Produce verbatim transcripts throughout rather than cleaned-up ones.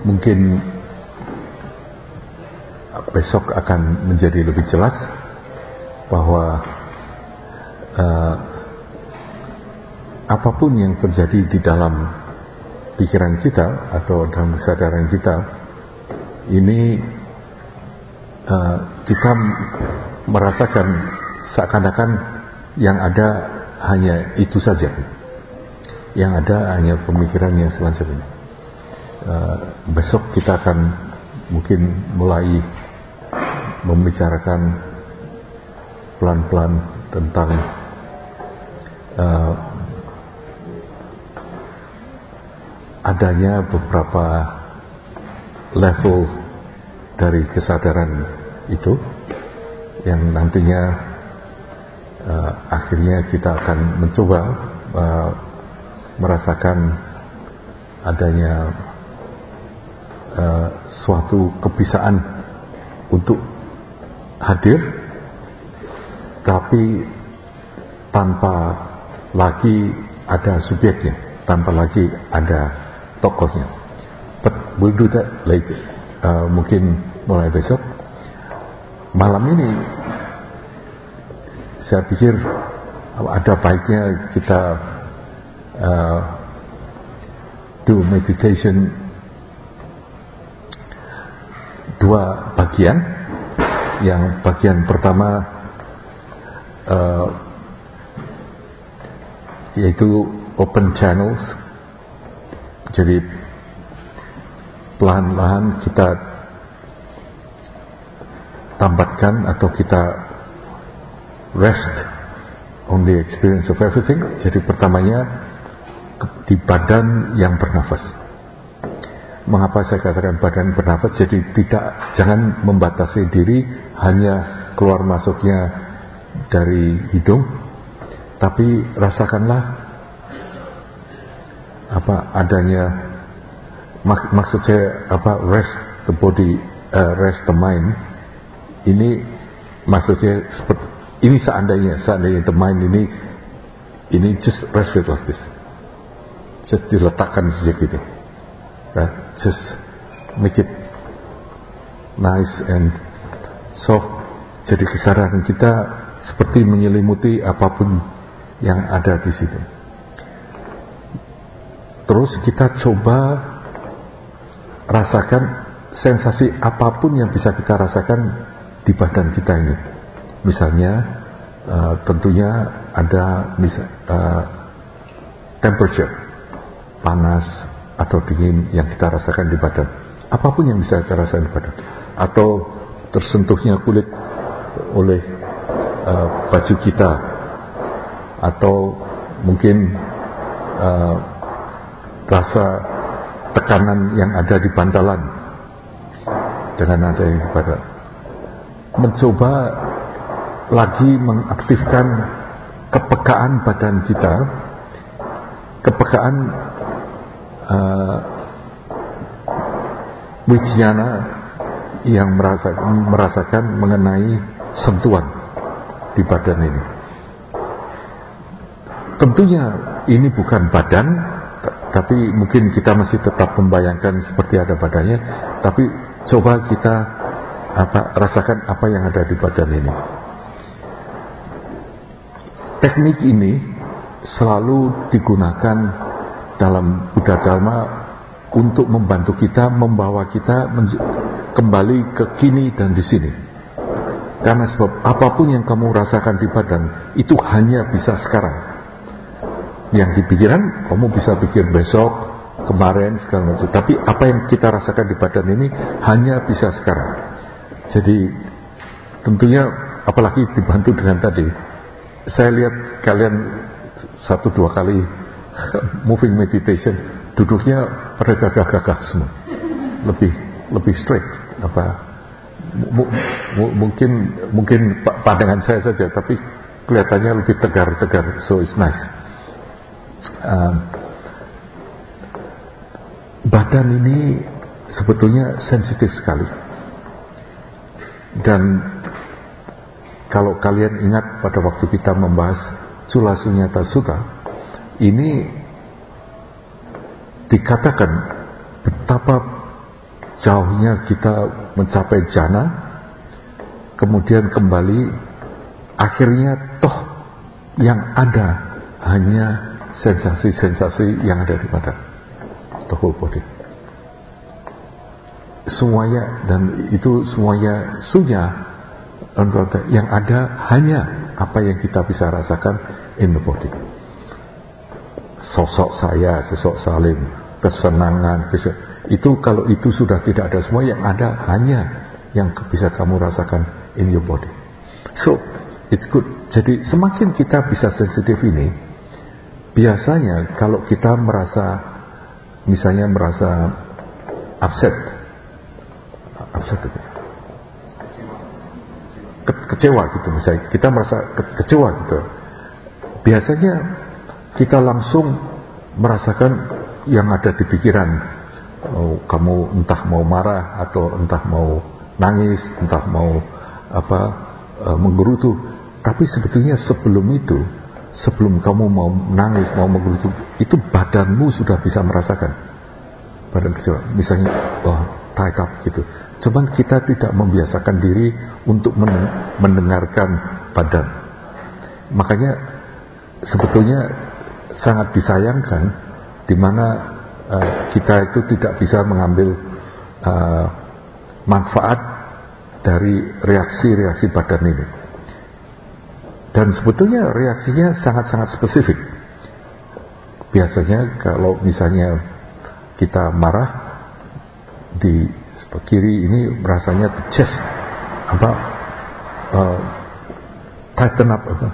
mungkin besok akan menjadi lebih jelas bahwa uh, apapun yang terjadi di dalam pikiran kita atau dalam kesadaran kita ini, uh, kita merasakan seakan-akan yang ada hanya itu saja, yang ada hanya pemikiran yang semacam ini. Uh, besok kita akan mungkin mulai membicarakan pelan-pelan tentang uh, adanya beberapa level dari kesadaran itu yang nantinya uh, akhirnya kita akan mencoba uh, merasakan adanya uh, suatu kebiasaan untuk hadir, tapi tanpa lagi ada subjeknya, tanpa lagi ada tokohnya. But we'll do that later. Uh, mungkin mulai besok. Malam ini saya pikir ada baiknya kita uh, do meditation dua bagian. Yang bagian pertama uh, yaitu open channels, jadi pelan-pelan kita tambatkan atau kita rest on the experience of everything. Jadi pertamanya di badan yang bernafas. Mengapa saya katakan badan bernafas? Jadi tidak, jangan membatasi diri hanya keluar masuknya dari hidung, tapi rasakanlah apa adanya, mak, maksud saya apa, rest the body, uh, rest the mind. Ini maksudnya seperti ini, seandainya seandainya the mind ini ini just rest it like this, just diletakkan saja gitu, right? Just make it nice and soft. Jadi kesadaran kita seperti menyelimuti apapun yang ada di situ. Terus kita coba rasakan sensasi apapun yang bisa kita rasakan di badan kita ini. Misalnya uh, tentunya ada misal, uh, temperature, panas atau dingin yang kita rasakan di badan. Apapun yang bisa kita rasakan di badan. Atau tersentuhnya kulit oleh uh, baju kita, atau mungkin uh, rasa tekanan yang ada di bantalan dengan ada yang di badan. Mencoba lagi mengaktifkan kepekaan badan kita, kepekaan uh, wijnana yang merasakan, merasakan mengenai sentuhan di badan ini. Tentunya ini bukan badan, tapi mungkin kita masih tetap membayangkan seperti ada badannya, tapi coba kita apa, rasakan apa yang ada di badan ini. Teknik ini selalu digunakan dalam Buddha Dharma untuk membantu kita, membawa kita kembali ke kini dan di sini. Karena sebab apapun yang kamu rasakan di badan itu hanya bisa sekarang. Yang di pikiran kamu bisa pikir besok, kemarin, segala macam. Tapi apa yang kita rasakan di badan ini hanya bisa sekarang. Jadi tentunya apalagi dibantu dengan tadi, saya lihat kalian satu dua kali moving meditation, duduknya pada gagah-gagah semua, lebih lebih straight. Apa mu, mu, mungkin mungkin pandangan saya saja, tapi kelihatannya lebih tegar-tegar. So it's nice. Um, badan ini sebetulnya sensitif sekali, dan kalau kalian ingat pada waktu kita membahas Cula Sunyata Sutta, ini dikatakan betapa jauhnya kita mencapai jana, kemudian kembali, akhirnya toh yang ada hanya sensasi-sensasi yang ada di badan, the whole body. Semuanya, dan itu semuanya sunya, yang ada hanya apa yang kita bisa rasakan in the body. Sosok saya, sosok Salim, kesenangan, kes- itu kalau itu sudah tidak ada, semua yang ada hanya yang bisa kamu rasakan in your body. So it's good. Jadi semakin kita bisa sensitif ini, biasanya kalau kita merasa, misalnya merasa upset, upset itu Ke- kecewa gitu, misalnya kita merasa ke- kecewa gitu, biasanya kita langsung merasakan yang ada di pikiran. Oh, kamu entah mau marah atau entah mau nangis, entah mau apa e, menggerutu. Tapi sebetulnya sebelum itu, sebelum kamu mau nangis, mau menggerutu, itu badanmu sudah bisa merasakan badan kecewa. Misalnya, oh, tied up gitu. Cuman kita tidak membiasakan diri untuk mendengarkan badan. Makanya sebetulnya sangat disayangkan di mana uh, kita itu tidak bisa mengambil uh, manfaat dari reaksi-reaksi badan ini. Dan sebetulnya reaksinya sangat-sangat spesifik. Biasanya kalau misalnya kita marah, di sebelah kiri ini rasanya the chest apa uh, tighten up apa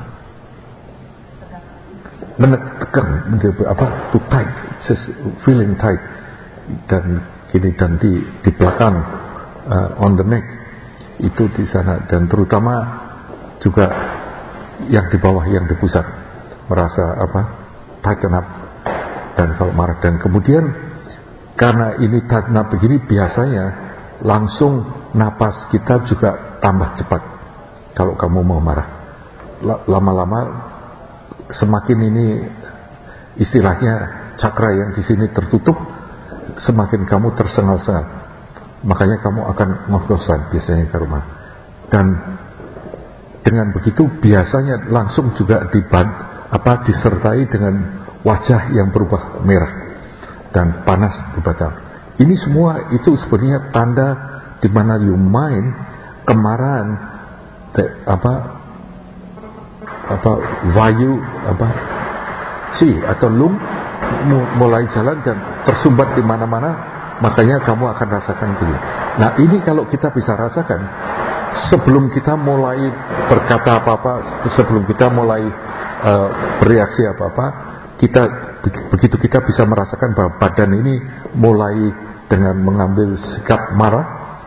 menekan apa to tight, just feeling tight, dan kini dan di di belakang uh, on the neck itu di sana, dan terutama juga yang di bawah, yang di pusat merasa apa tighten up, dan kalau marah. Dan kemudian karena ini tighten up begini, biasanya langsung napas kita juga tambah cepat kalau kamu mau marah. Lama-lama semakin ini istilahnya cakra yang di sini tertutup, semakin kamu tersengal-sengal, makanya kamu akan ngos-ngosan biasanya ke rumah. Dan dengan begitu biasanya langsung juga diband, apa disertai dengan wajah yang berubah merah dan panas di badan. Ini semua itu sebenarnya tanda di mana your mind, kemarahan, te, apa apa vayu apa si atau lung mulai jalan dan tersumbat di mana-mana, makanya kamu akan rasakan begini. Nah ini kalau kita bisa rasakan sebelum kita mulai berkata apa-apa, sebelum kita mulai uh, bereaksi apa-apa, kita begitu kita bisa merasakan bahwa badan ini mulai dengan mengambil sikap marah,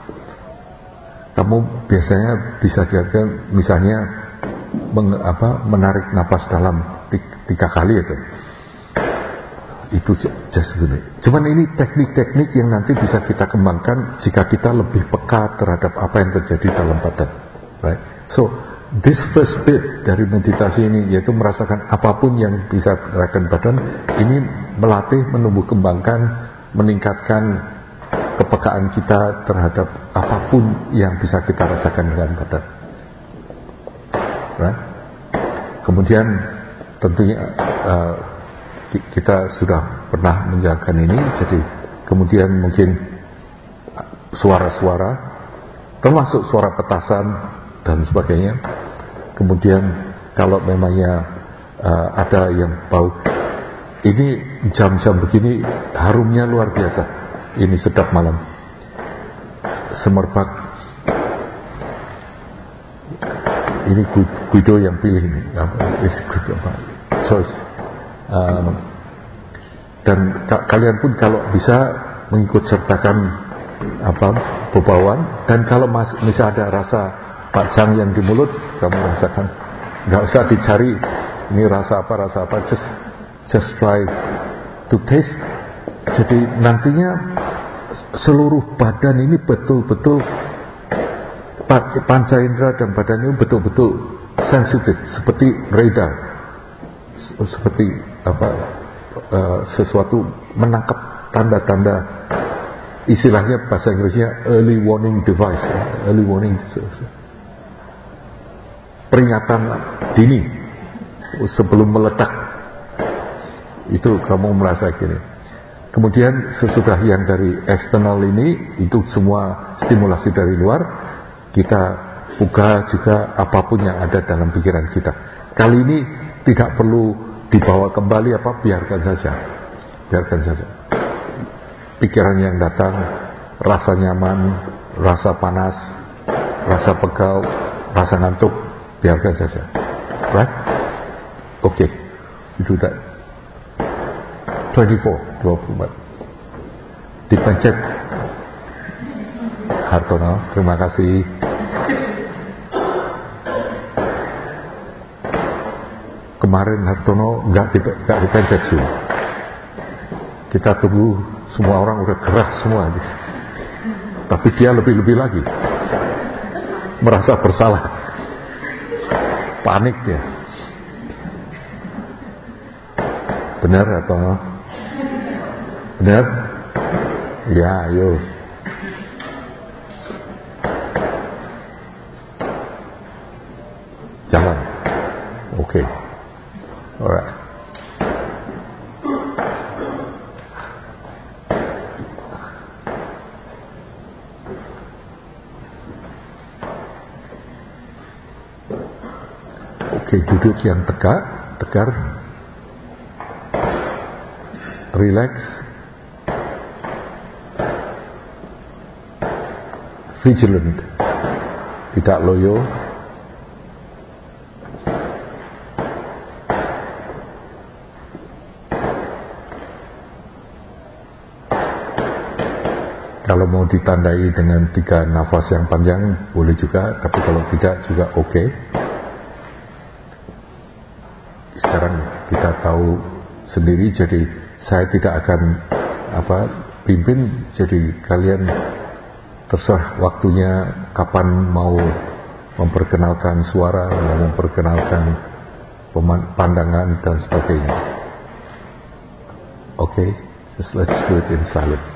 kamu biasanya bisa lihatkan misalnya meng, apa, menarik napas dalam tiga kali itu. Itu just gini. Cuman ini teknik-teknik yang nanti bisa kita kembangkan jika kita lebih peka terhadap apa yang terjadi dalam badan, right? So this first bit dari meditasi ini, yaitu merasakan apapun yang bisa gerakan badan, ini melatih, menumbuh kembangkan, meningkatkan kepekaan kita terhadap apapun yang bisa kita rasakan dengan badan, right? Kemudian tentunya uh, kita sudah pernah menjalankan ini, jadi kemudian mungkin suara-suara, termasuk suara petasan dan sebagainya. Kemudian kalau memangnya uh, ada yang bau, ini jam-jam begini harumnya luar biasa, ini sedap malam, semerbak. Ini Guido yang pilih ini, is good apa choice. Um, dan ka kalian pun kalau bisa mengikut sertakan apa bebauan, dan kalau mas misalnya ada rasa pacang yang di mulut, kamu rasakan, nggak usah dicari ini rasa apa rasa apa, just just try to taste. Jadi nantinya seluruh badan ini betul-betul, panca indera dan badan ini betul-betul sensitif, seperti radar, seperti apa uh, sesuatu menangkap tanda-tanda istilahnya bahasa Inggrisnya early warning device, early warning peringatan dini sebelum meledak. Itu kamu merasa gini. Kemudian sesudah yang dari eksternal ini, itu semua stimulasi dari luar, kita buka juga apapun yang ada dalam pikiran kita. Kali ini tidak perlu dibawa kembali apa, biarkan saja, biarkan saja. Pikiran yang datang, rasa nyaman, rasa panas, rasa pegal, rasa ngantuk, biarkan saja. Right? Oke, okay. Do that. dua puluh empat, dua puluh empat. Dipencet. Hartono, terima kasih. Kemarin Hartono nggak di, nggak dipencet sih. Kita tunggu, semua orang udah gerah semua. Tapi dia lebih-lebih lagi. Merasa bersalah. Panik dia. Benar Hartono? Benar? Ya, ayo. Jalan. Oke. Okay. Alright. Oke, okay, duduk yang tegak, tegar. Relax. Vigilant, tidak loyo. Kalau mau ditandai dengan tiga nafas yang panjang boleh juga, tapi kalau tidak juga oke. Okay. Sekarang kita tahu sendiri, jadi saya tidak akan apa pimpin, jadi kalian terserah waktunya kapan mau memperkenalkan suara, mau memperkenalkan pandangan dan sebagainya. Oke, okay? Just let's do it in silence.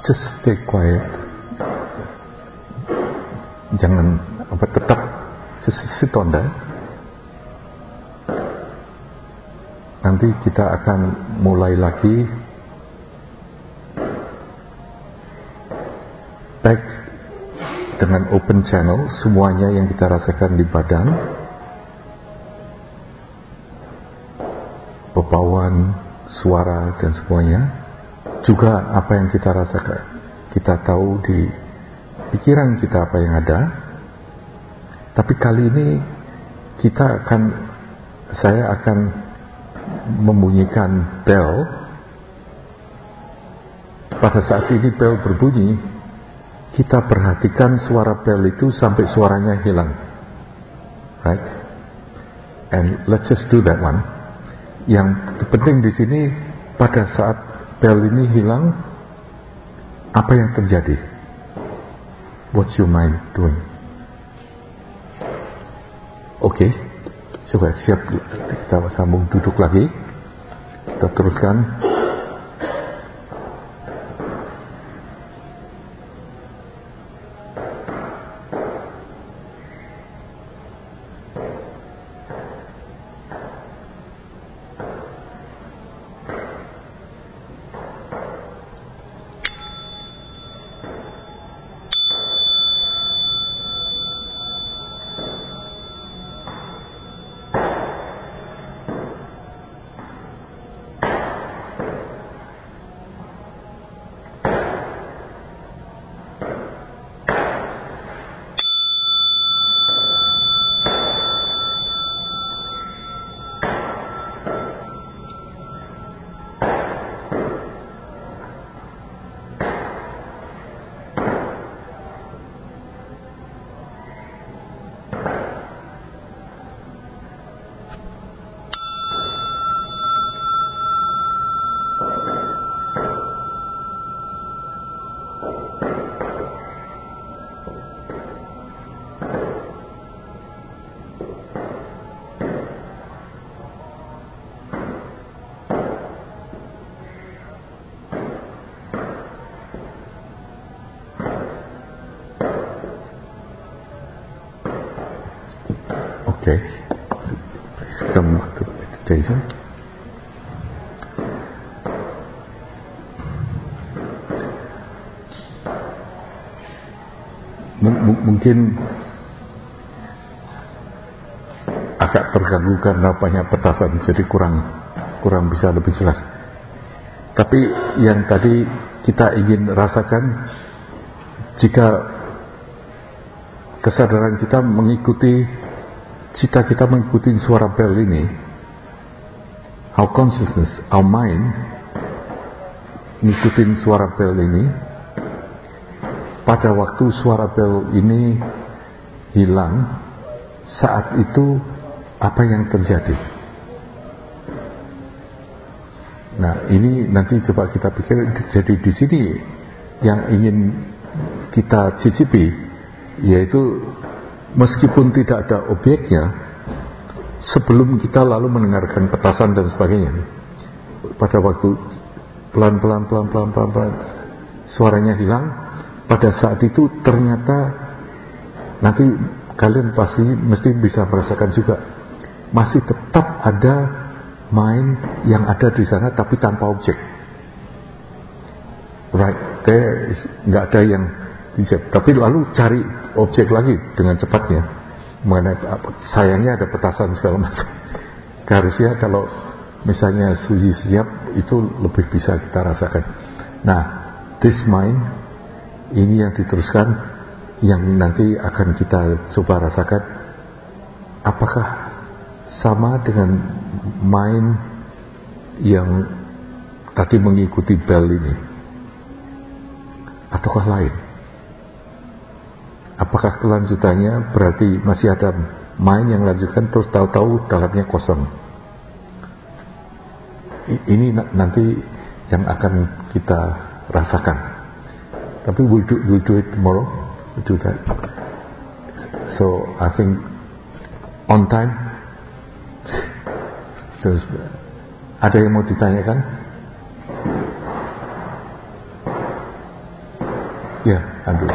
just stay quiet. Jangan apa tetap just sit on that. Nanti kita akan mulai lagi back dengan open channel, semuanya yang kita rasakan di badan, bebauan, suara dan semuanya, juga apa yang kita rasakan, kita tahu di pikiran kita apa yang ada. Tapi kali ini kita akan, saya akan membunyikan bel. Pada saat ini bel berbunyi, kita perhatikan suara bel itu sampai suaranya hilang, right? And let's just do that one. Yang penting di sini, pada saat bel ini hilang, apa yang terjadi? What's your mind doing? Oke, okay. Coba siap, kita sambung duduk lagi, kita teruskan. Okay, please come to meditation. M- m- mungkin agak terganggu karena banyak petasan, jadi kurang kurang bisa lebih jelas. Tapi yang tadi kita ingin rasakan, jika kesadaran kita mengikuti, jika kita mengikuti suara bel ini, our consciousness, our mind ngikutin suara bel ini, pada waktu suara bel ini hilang, saat itu apa yang terjadi? Nah, ini nanti coba kita pikir. Jadi di sini yang ingin kita cicipi, yaitu meskipun tidak ada objeknya, sebelum kita lalu mendengarkan petasan dan sebagainya, pada waktu pelan-pelan pelan-pelan pelan-pelan suaranya hilang, pada saat itu ternyata nanti kalian pasti mesti bisa merasakan juga, masih tetap ada mind yang ada di sana tapi tanpa objek. Right there, nggak ada yang dijak. Tapi lalu cari objek lagi dengan cepatnya. Mengenai sayangnya ada petasan segala macam. Harusnya kalau misalnya suji siap, itu lebih bisa kita rasakan. Nah, this mind ini yang diteruskan, yang nanti akan kita coba rasakan, apakah sama dengan mind yang tadi mengikuti bel ini, ataukah lain? Apakah kelanjutannya berarti masih ada mind yang lanjutkan terus tahu-tahu dalamnya kosong? Ini nanti yang akan kita rasakan. Tapi we'll do, we'll do it tomorrow. We'll do that. So I think on time. So, ada yang mau ditanyakan? Ya, Andrew.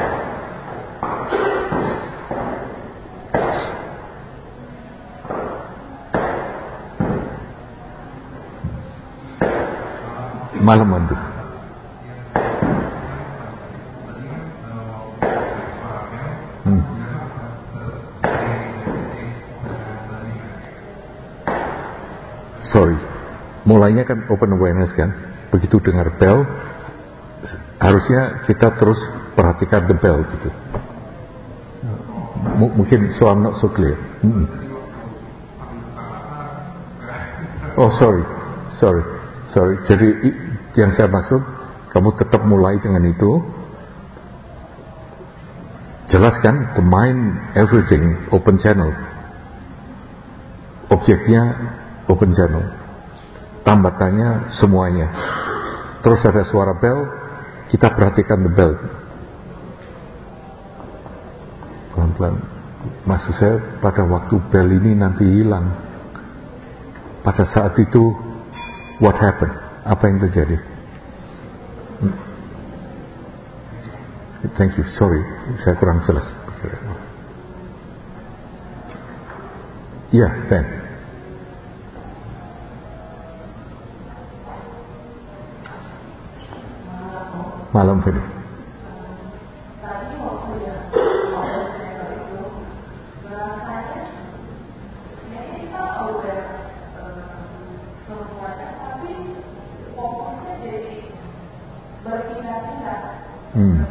Malam, Andrew. Hmm. Sorry, mulainya kan open awareness kan. Begitu dengar bell, harusnya kita terus perhatikan the bell gitu. M- mungkin so I'm not so clear. Hmm. Oh sorry, sorry, sorry. Jadi yang saya maksud, kamu tetap mulai dengan itu. Jelaskan the mind, everything, open channel. Objeknya open channel. Tambatannya semuanya. Terus ada suara bell, kita perhatikan the bell. Pelan-pelan. Maksud saya pada waktu bell ini nanti hilang, pada saat itu what happened? Apa yang terjadi? Hmm. Thank you, sorry, saya kurang jelas. Iya, Ben. Malam, Fedi. Hmm.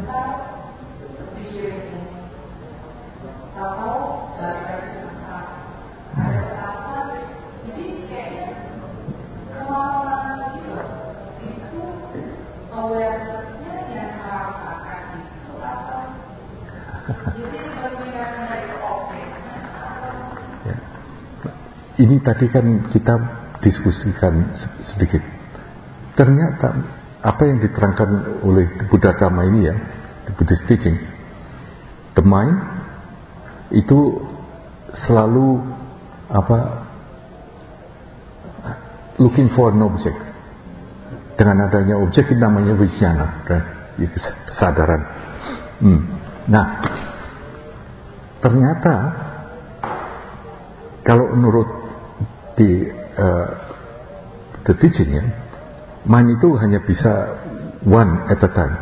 Ini tadi kan kita diskusikan sedikit. Ternyata apa yang diterangkan oleh Buddha Dhamma ini ya, the Buddhist teaching, the mind itu selalu apa, looking for an object. Dengan adanya objek ini namanya vijnana, kesadaran. Hmm. Nah, ternyata kalau menurut di uh, the teaching ya, mind itu hanya bisa one at a time.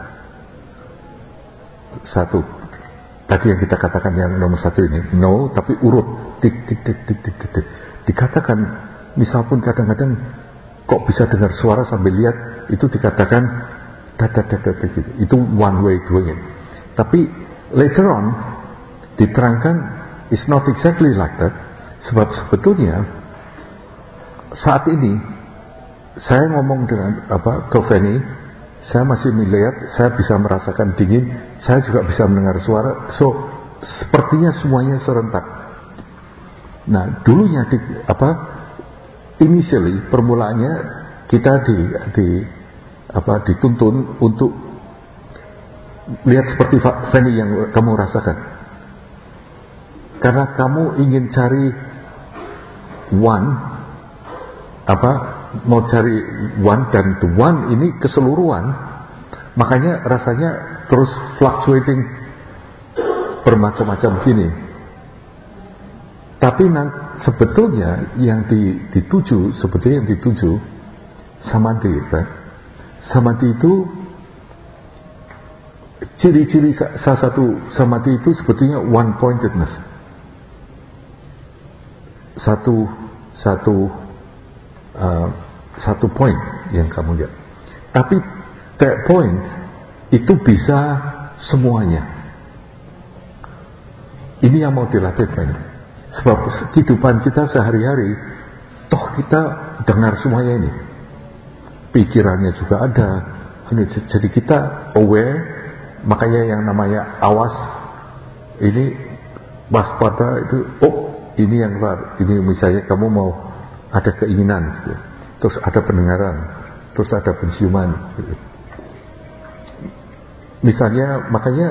Satu. Tadi yang kita katakan yang nomor satu ini, no, tapi urut, tik tik tik tik tik tik, tik. Dikatakan, misal pun kadang-kadang kok bisa dengar suara sambil lihat, itu dikatakan tat tat tat tat, itu one way doing it. Tapi later on diterangkan it's not exactly like that, sebab sebetulnya saat ini saya ngomong dengan apa ke Fanny, saya masih melihat, saya bisa merasakan dingin, saya juga bisa mendengar suara, so sepertinya semuanya serentak. Nah dulunya di, apa initially permulaannya kita di, di apa dituntun untuk lihat seperti Fanny yang kamu rasakan, karena kamu ingin cari one, apa mau cari one, dan the one ini keseluruhan, makanya rasanya terus fluctuating bermacam-macam gini. Tapi nanti, sebetulnya yang dituju, sebetulnya yang dituju samadhi, right? Samadhi itu ciri-ciri salah satu samadhi itu sebetulnya one pointedness, satu satu Uh, satu poin yang kamu lihat. Tapi that point itu bisa semuanya. Ini yang mau dilatih, kan? Sebab kehidupan kita sehari-hari, toh kita dengar semuanya ini. Pikirannya juga ada. Jadi kita aware, makanya yang namanya awas, ini waspada itu, oh ini yang keluar. Ini misalnya kamu mau ada keinginan gitu. Terus ada pendengaran, terus ada penciuman gitu. Misalnya, makanya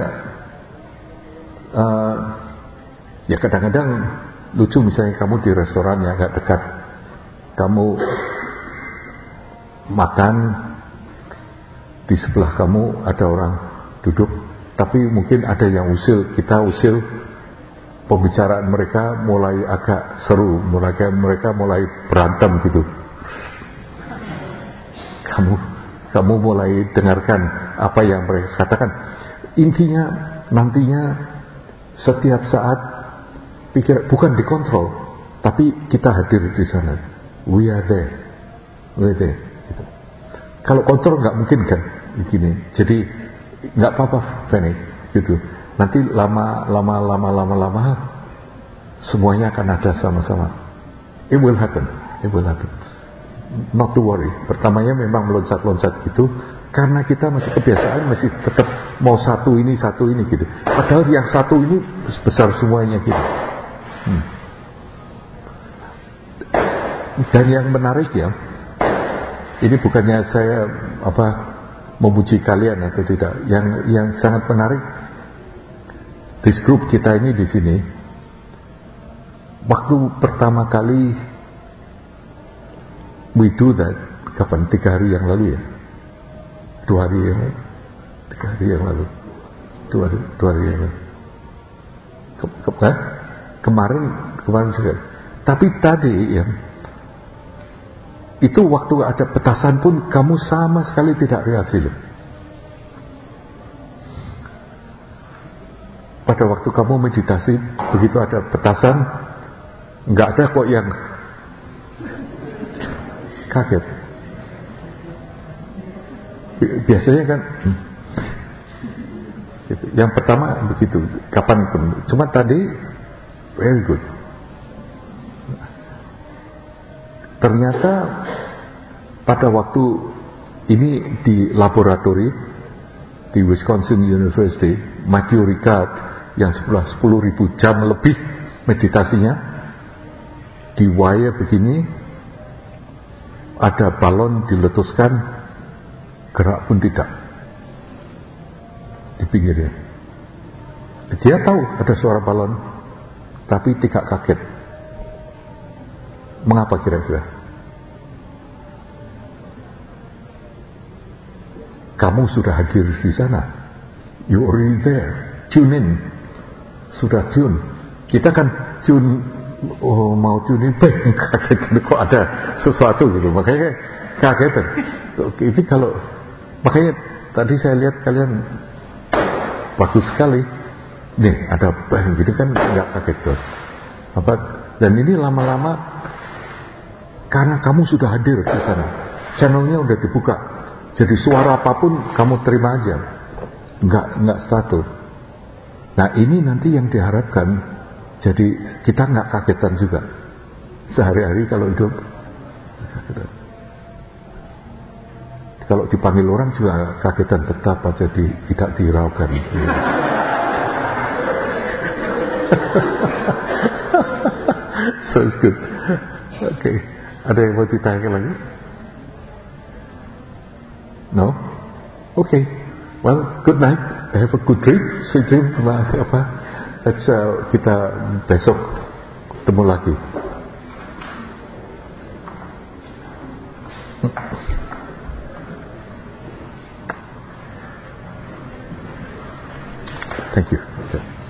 uh, ya kadang-kadang lucu, misalnya kamu di restoran yang agak dekat, kamu makan, di sebelah kamu ada orang duduk, Tapi mungkin ada yang usil, kita usil, pembicaraan mereka mulai agak seru, mereka mereka mulai berantem gitu. Kamu kamu mulai dengarkan apa yang mereka katakan. Intinya nantinya setiap saat pikir bukan dikontrol, tapi kita hadir di sana. We are there, we are there. Gitu. Kalau kontrol nggak mungkin kan, begini. Jadi nggak apa-apa, Fanny, gitu. Nanti lama, lama, lama, lama, lama, semuanya akan ada sama-sama. It will happen, it will happen. Not to worry. Pertamanya memang meloncat-loncat gitu, karena kita masih kebiasaan, masih tetap mau satu ini, satu ini gitu. Padahal yang satu ini besar semuanya gitu. Hmm. Dan yang menarik ya, ini bukannya saya apa memuji kalian atau tidak. Yang yang sangat menarik, this group kita ini di sini, waktu pertama kali we do that, kapan? Tiga hari yang lalu ya, dua hari yang lalu, tiga hari yang lalu, dua hari, dua hari yang lalu. Ke, ke, eh? Kemarin, kemarin juga. Tapi tadi ya, itu waktu ada petasan pun kamu sama sekali tidak reaksi loh. Pada waktu kamu meditasi, begitu ada petasan, nggak ada kok yang kaget. Biasanya kan hmm, gitu. Yang pertama begitu, kapanpun. Cuma tadi very good. Ternyata pada waktu ini di laboratorium di Wisconsin University, Matthew Ricard yang sebelah sepuluh ribu jam lebih meditasinya, di wire begini, ada balon diletuskan, gerak pun tidak di pinggirnya. Dia tahu ada suara balon, tapi tidak kaget. Mengapa kira-kira? Kamu sudah hadir di sana. You already there. Tune in. Sudah tune. Kita kan tune, oh, mau tune in, bang, kaget kok ada sesuatu gitu. Makanya kagetan. Ini kalau, makanya tadi saya lihat kalian bagus sekali. Nih ada bang gitu kan, nggak kaget tuh. Apa? Dan ini lama-lama karena kamu sudah hadir di sana. Channelnya udah dibuka. Jadi suara apapun kamu terima aja, nggak nggak status. Nah ini nanti yang diharapkan, jadi kita nggak kagetan juga sehari-hari kalau hidup. Kalau dipanggil orang juga kagetan tetap aja, di, tidak dihiraukan. So it's good. Oke, okay. Ada yang mau ditanyakan lagi? No? Okay. Well, good night. Have a good dream. Sweet dream. Apa? Let's uh, kita besok ketemu lagi. Thank you.